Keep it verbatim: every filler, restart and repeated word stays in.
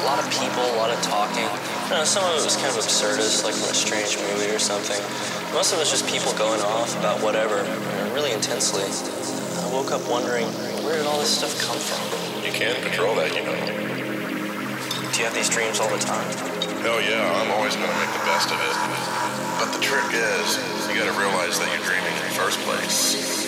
lot of people, a lot of talking. You know, some of it was kind of absurdist, like from a strange movie or something. Most of it was just people going off about whatever, you know, really intensely. I woke up wondering, where did all this stuff come from? You can't control that, you know. Do you have these dreams all the time? Hell yeah, I'm always going to make the best of it. But the trick is, you got to realize that you're dreaming in the first place.